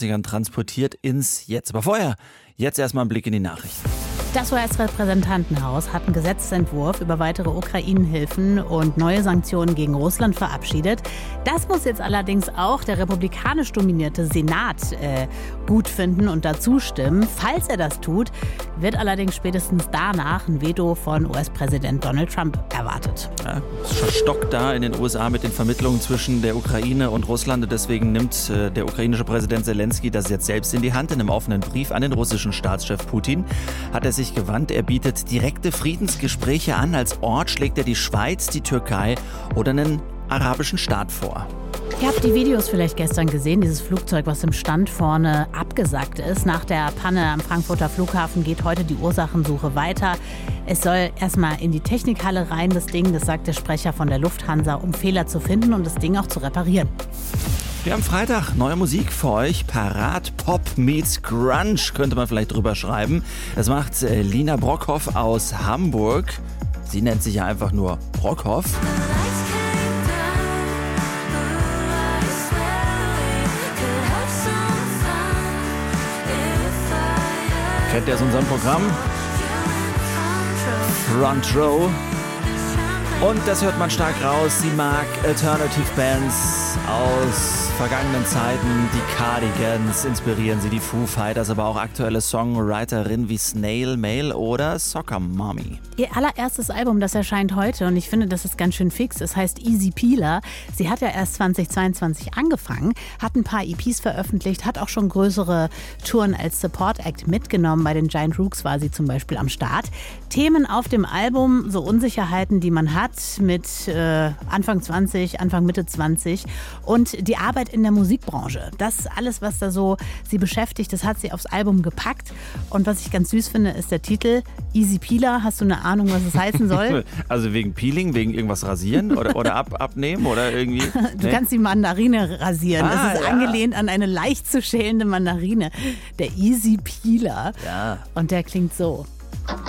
transportiert ins Jetzt. Aber vorher, jetzt erstmal ein Blick in die Nachrichten. Das US-Repräsentantenhaus hat einen Gesetzentwurf über weitere Ukraine-Hilfen und neue Sanktionen gegen Russland verabschiedet. Das muss jetzt allerdings auch der republikanisch dominierte Senat gut finden und dazu stimmen. Falls er das tut, wird allerdings spätestens danach ein Veto von US-Präsident Donald Trump erwartet. Ja, es verstockt da in den USA mit den Vermittlungen zwischen der Ukraine und Russland. Und deswegen nimmt der ukrainische Präsident Zelensky das jetzt selbst in die Hand. In einem offenen Brief an den russischen Staatschef Putin hat er sich gewandt. Er bietet direkte Friedensgespräche an. Als Ort schlägt er die Schweiz, die Türkei oder einen arabischen Staat vor. Ihr habt die Videos vielleicht gestern gesehen, dieses Flugzeug, was im Stand vorne abgesackt ist. Nach der Panne am Frankfurter Flughafen geht heute die Ursachensuche weiter. Es soll erstmal in die Technikhalle rein, das Ding, das sagt der Sprecher von der Lufthansa, um Fehler zu finden und das Ding auch zu reparieren. Wir haben Freitag neue Musik für euch. Parat Pop meets Grunge, könnte man vielleicht drüber schreiben. Das macht Lina Brockhoff aus Hamburg. Sie nennt sich ja einfach nur Brockhoff. Kennt ihr aus unserem Programm? Front Row. Und das hört man stark raus. Sie mag Alternative Bands aus vergangenen Zeiten. Die Cardigans inspirieren sie, die Foo Fighters, aber auch aktuelle Songwriterinnen wie Snail Mail oder Soccer Mommy. Ihr allererstes Album, das erscheint heute und ich finde, das ist ganz schön fix. Es heißt Easy Peeler. Sie hat ja erst 2022 angefangen, hat ein paar EPs veröffentlicht, hat auch schon größere Touren als Support Act mitgenommen. Bei den Giant Rooks war sie zum Beispiel am Start. Themen auf dem Album, so Unsicherheiten, die man hat mit Anfang 20, Anfang Mitte 20 und die Arbeit in der Musikbranche. Das alles, was da so sie beschäftigt, das hat sie aufs Album gepackt. Und was ich ganz süß finde, ist der Titel Easy Peeler. Hast du eine Ahnung, was es heißen soll? Also wegen Peeling, wegen irgendwas rasieren oder abnehmen oder irgendwie? Du kannst die Mandarine rasieren. Das ist angelehnt an eine leicht zu schälende Mandarine. Der Easy Peeler. Ja. Und der klingt so.